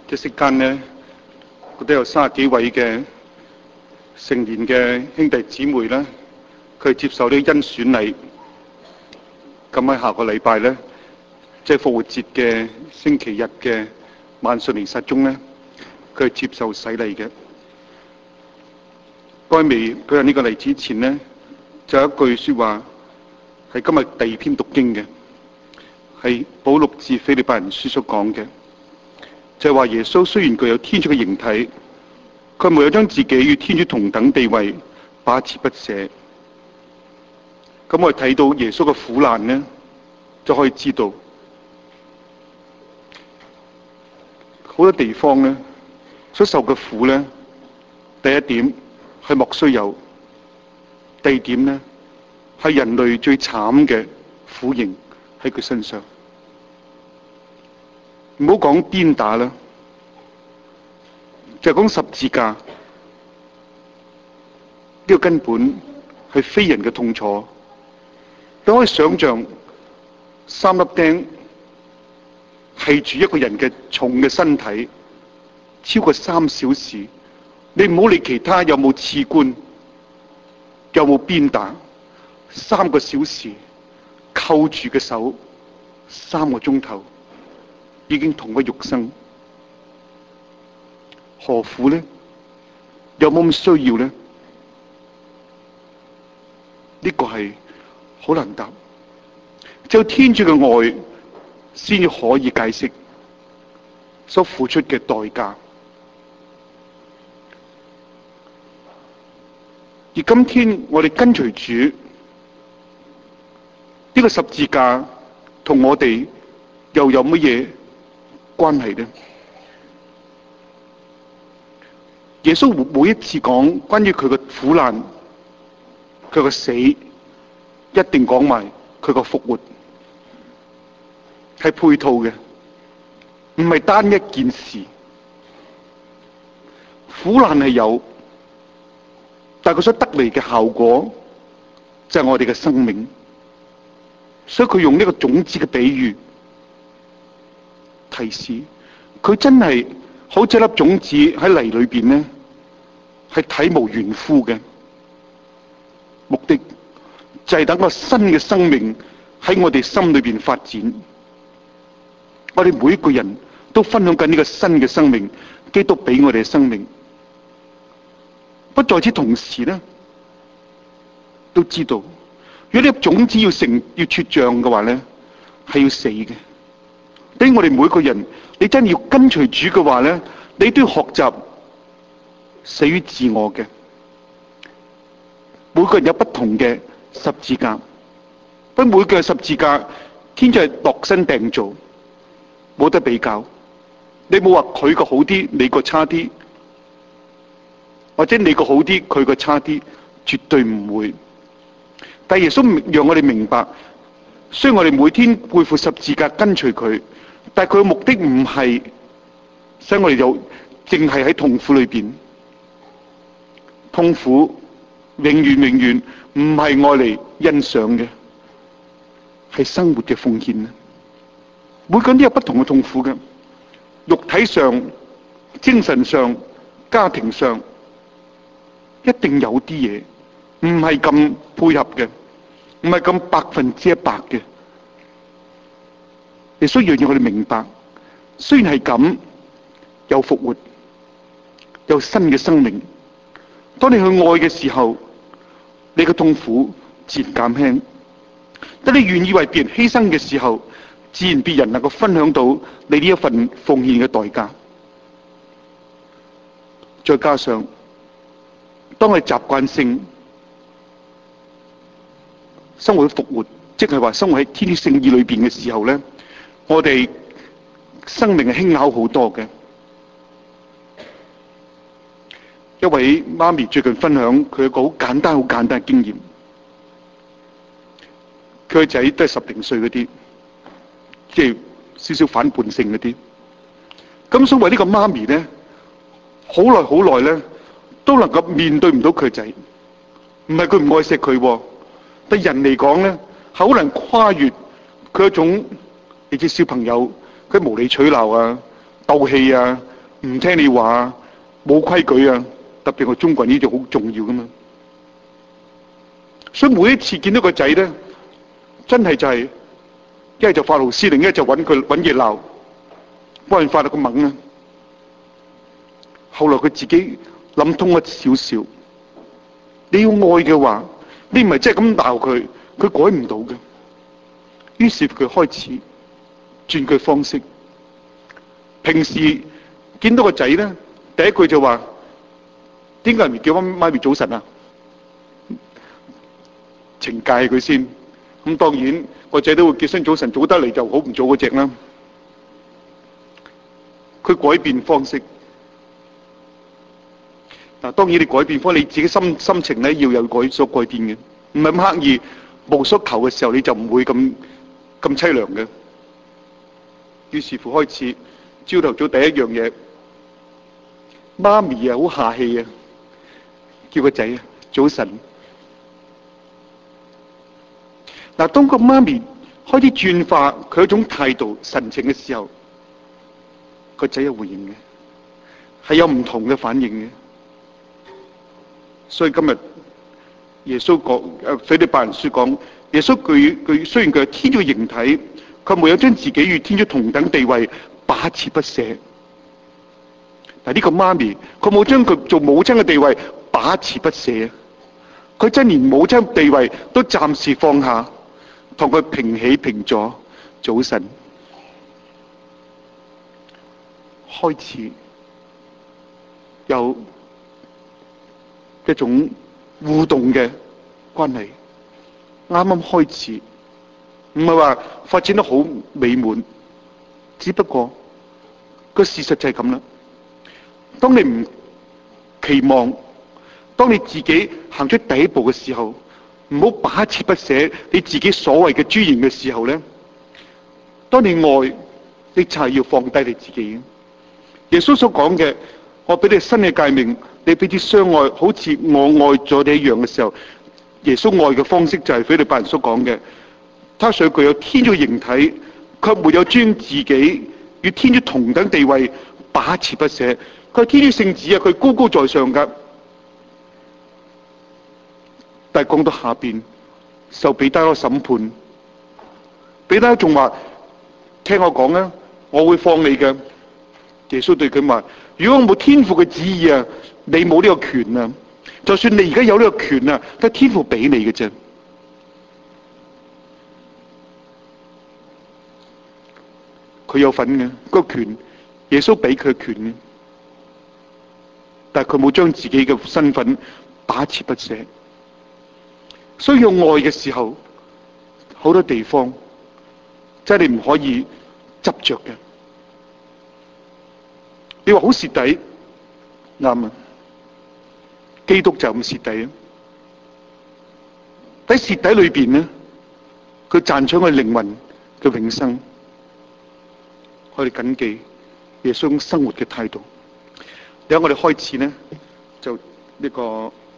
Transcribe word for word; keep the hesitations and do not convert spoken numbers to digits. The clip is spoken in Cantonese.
一息間呢，我都有三十幾位嘅成年嘅兄弟姊妹啦，佢接受呢個甄選禮。咁喺下個禮拜呢，即係復活節嘅星期日嘅晚上彌撒中呢，佢係接受洗禮嘅。該未舉行呢個禮之前呢，就有一句說話係今日第二篇讀經嘅，係保祿致腓利拜人書所講嘅，就係話耶穌雖然具有天主嘅形體，佢沒有將自己與天主同等地位把持不捨。咁我哋睇到耶穌嘅苦難呢，就可以知道好多地方呢所受嘅苦呢，第一點係莫須有，第二點呢係人類最慘嘅苦刑喺佢身上。唔好講鞭打啦，就講十字架，呢個根本係非人嘅痛楚。你可以想象三粒釘繫住一個人嘅重嘅身體超過三小時，你唔好理其他有冇刺冠，有冇鞭打，三個小時扣住嘅手，三個鐘頭已經痛不欲生，何苦呢？有冇咁需要呢？呢個係好難答，只有天主嘅愛先至可以解釋所付出嘅代價。而今天我哋跟隨主，呢個十字架同我哋又有乜嘢關係呢？耶穌每一次講關於佢嘅苦難，佢嘅死，一定講埋佢個復活，係配套嘅，唔係單一件事。苦難係有，但係佢所得嚟嘅效果就係我哋嘅生命。所以佢用呢個種子嘅比喻提示，佢真係好似一粒種子喺泥裏邊呢，係體無完膚嘅。目的就係等個新嘅生命喺我哋心裏邊發展。我哋每一個人都分享緊呢個新嘅生命，基督俾我哋嘅生命。不在此同時呢，都知道如果呢粒種子要成要茁壯嘅話呢，係要死嘅。對於我哋每一個人，你真係要跟隨主嘅話呢，你都要學習死於自我嘅。每個人有不同嘅十字架，不過每個十字架天主係度身訂造，冇得比較。你冇話佢個好啲，你個差啲，或者你個好啲，佢個差啲，絕對唔會。但耶穌讓我哋明白，雖然我哋每天背負十字架跟隨佢，但係佢嘅目的唔係使我哋有淨係喺痛苦裏邊，痛苦永遠永遠唔係愛嚟欣賞嘅，係生活嘅奉獻。每個人都有不同嘅痛苦嘅，肉體上、精神上、家庭上，一定有啲嘢唔係咁配合嘅，唔係咁百分之一百嘅。亦需要讓我哋明白，雖然係咁，有復活，有新嘅生命。當你去愛嘅時候，你嘅痛苦自然減輕。當你願意為別人犧牲嘅時候，自然別人能夠分享到你呢一份奉獻嘅代價。再加上，當我哋習慣性生活復活，即係話生活喺天主聖意裏邊嘅時候咧，我哋生命係輕巧好多嘅。一位媽咪最近分享佢一個好簡單、好簡單嘅經驗。佢個仔都係十零歲嗰啲，即係少少反叛性嗰啲。咁所謂呢個媽咪咧，好耐好耐咧，都能夠面對唔到佢個仔。唔係佢唔愛錫佢，對人嚟講咧，好難跨越佢一種，你知小朋友佢無理取鬧啊、鬥氣啊、 唔聽你話，冇規矩啊！特別我中國人呢啲好重要噶嘛。所以每一次見到個仔咧，真係就係一係就發號施令，一係就揾佢揾嘢鬧，幫人發到個猛啊！後來佢自己諗通咗少少，你要愛嘅話，你唔係即係咁鬧佢，佢改唔到嘅。於是佢開始轉佢方式。平時見到個仔咧，第一句就話：點解唔叫媽媽咪早晨啊？懲戒佢先。咁當然個仔都會叫聲早晨，早得嚟就好唔早嗰隻啦。佢改變方式。嗱，當然你改變方，你自己心心情咧要有改所改變嘅，唔係咁刻意無所求嘅時候，你就唔會咁咁淒涼嘅。於是乎開始朝頭早第一樣嘢，媽咪啊好客氣啊，叫個仔啊早晨。嗱，當個媽咪開始轉化佢一種態度神情嘅時候，個仔有回應嘅，係有唔同嘅反應嘅。所以今日耶穌講，誒腓立比人書講，耶穌佢佢雖然佢係天主嘅形體，佢沒有將自己與天主同等地位把持不捨。但呢個媽咪，佢冇將佢做母親嘅地位把持不捨，佢真連母親地位都暫時放下，同佢平起平坐。早晨開始有一種互動嘅關係，啱啱開始，唔係話發展得好美滿，只不過個事實就係咁啦。當你唔期望，當你自己行出第一步嘅時候，唔好把持不捨你自己所謂嘅尊嚴嘅時候咧，當你愛，你就係要放低你自己。耶穌所講嘅，我俾你新嘅誡命，你彼此相愛，好似我愛咗你一樣嘅時候，耶穌愛嘅方式就係腓立比人所講嘅，他雖具有天主形體，卻沒有將自己與天主同等地位把持不捨。佢係天主聖子啊，佢高高在上噶。但係講到下邊，受彼得嘅審判，彼得仲話：聽我講啊，我會放你嘅。耶穌對佢話：如果我冇天父嘅旨意啊，你冇呢個權啊。就算你而家有呢個權啊，都係天父俾你嘅啫。佢有份嘅，嗰個權，耶穌俾佢權嘅，但係佢冇將自己嘅身份把持不捨。所以要愛嘅時候，好多地方真係你唔可以執着嘅。你話好蝕底，啱啊！基督就咁蝕底啊！喺蝕底裏邊咧，佢賺取我靈魂嘅永生。我哋謹記耶穌生活嘅態度。等我哋開始呢，就呢個。